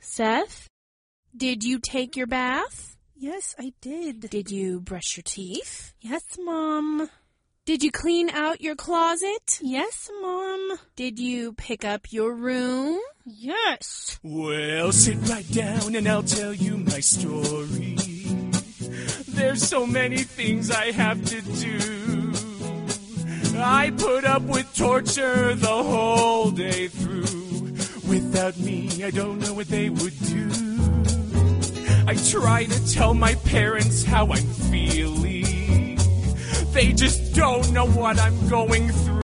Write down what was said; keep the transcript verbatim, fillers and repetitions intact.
Seth, did you take your bath? Yes, I did. Did you brush your teeth? Yes, Mom. Did you clean out your closet? Yes, Mom. Did you pick up your room? Yes. Well, sit right down and I'll tell you my story. There's so many things I have to do. I put up with torture the whole day through. Without me, I don't know what they would do. I try to tell my parents how I'm feeling. They just don't know what I'm going through.